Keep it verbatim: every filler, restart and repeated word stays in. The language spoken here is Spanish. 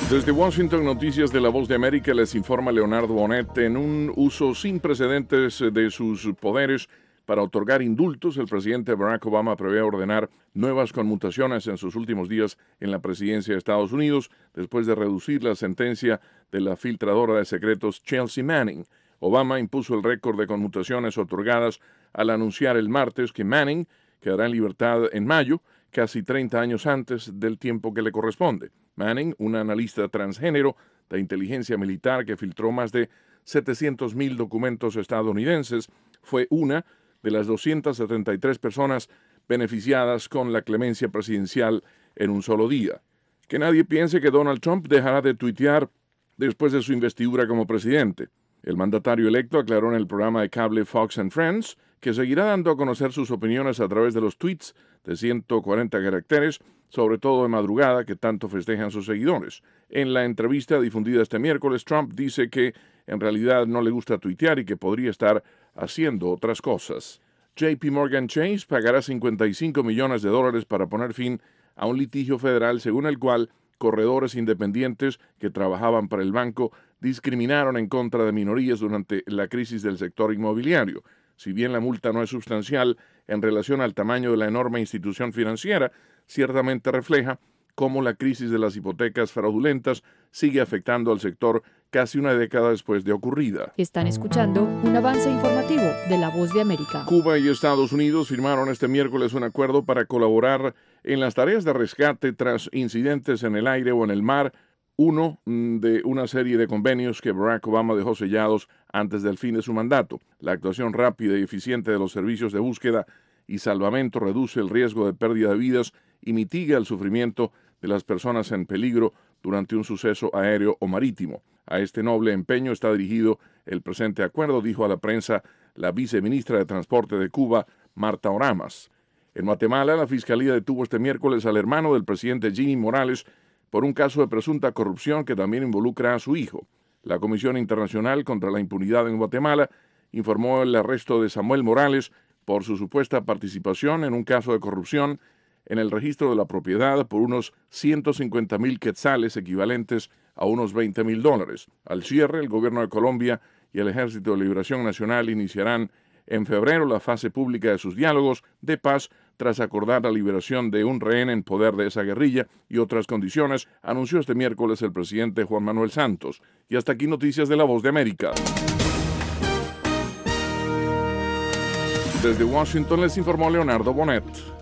Desde Washington, Noticias de La Voz de América, les informa Leonardo Bonet. En un uso sin precedentes de sus poderes para otorgar indultos, el presidente Barack Obama prevé ordenar nuevas conmutaciones en sus últimos días en la presidencia de Estados Unidos, después de reducir la sentencia de la filtradora de secretos Chelsea Manning. Obama impuso el récord de conmutaciones otorgadas al anunciar el martes que Manning quedará en libertad en mayo, casi treinta años antes del tiempo que le corresponde. Manning, un analista transgénero de inteligencia militar que filtró más de setecientos mil documentos estadounidenses, fue una de las doscientas setenta y tres personas beneficiadas con la clemencia presidencial en un solo día. Que nadie piense que Donald Trump dejará de tuitear después de su investidura como presidente. El mandatario electo aclaró en el programa de cable Fox and Friends que seguirá dando a conocer sus opiniones a través de los tweets de ciento cuarenta caracteres, sobre todo de madrugada, que tanto festejan sus seguidores. En la entrevista difundida este miércoles, Trump dice que en realidad no le gusta tuitear y que podría estar haciendo otras cosas. J P Morgan Chase pagará cincuenta y cinco millones de dólares para poner fin a un litigio federal según el cual corredores independientes que trabajaban para el banco discriminaron en contra de minorías durante la crisis del sector inmobiliario. Si bien la multa no es sustancial en relación al tamaño de la enorme institución financiera, ciertamente refleja cómo la crisis de las hipotecas fraudulentas sigue afectando al sector casi una década después de ocurrida. Están escuchando un avance informativo de La Voz de América. Cuba y Estados Unidos firmaron este miércoles un acuerdo para colaborar en las tareas de rescate tras incidentes en el aire o en el mar, uno de una serie de convenios que Barack Obama dejó sellados antes del fin de su mandato. La actuación rápida y eficiente de los servicios de búsqueda y salvamento reduce el riesgo de pérdida de vidas y mitiga el sufrimiento de las personas en peligro durante un suceso aéreo o marítimo. A este noble empeño está dirigido el presente acuerdo, dijo a la prensa la viceministra de Transporte de Cuba, Marta Oramas. En Guatemala, la Fiscalía detuvo este miércoles al hermano del presidente Jimmy Morales por un caso de presunta corrupción que también involucra a su hijo. La Comisión Internacional contra la Impunidad en Guatemala informó el arresto de Samuel Morales por su supuesta participación en un caso de corrupción en el registro de la propiedad por unos ciento cincuenta mil quetzales, equivalentes a unos veinte mil dólares. Al cierre, el gobierno de Colombia y el Ejército de Liberación Nacional iniciarán en febrero la fase pública de sus diálogos de paz tras acordar la liberación de un rehén en poder de esa guerrilla y otras condiciones, anunció este miércoles el presidente Juan Manuel Santos. Y hasta aquí Noticias de La Voz de América. Desde Washington les informó Leonardo Bonet.